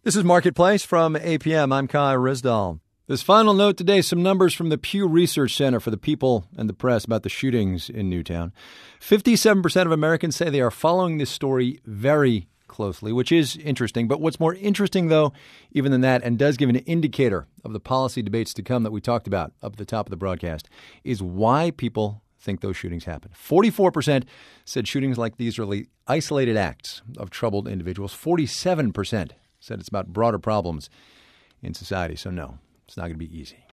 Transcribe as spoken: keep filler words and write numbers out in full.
This is Marketplace from A P M. I'm Kai Rizdal. This final note today, some numbers from the Pew Research Center for the People and the Press about the shootings in Newtown. fifty-seven percent of Americans say they are following this story very closely, which is interesting. But what's more interesting, though, even than that, and does give an indicator of the policy debates to come that we talked about up at the top of the broadcast, is why people think those shootings happen. forty-four percent said shootings like these are isolated acts of troubled individuals. forty-seven percent said it's about broader problems in society. So no, it's not going to be easy.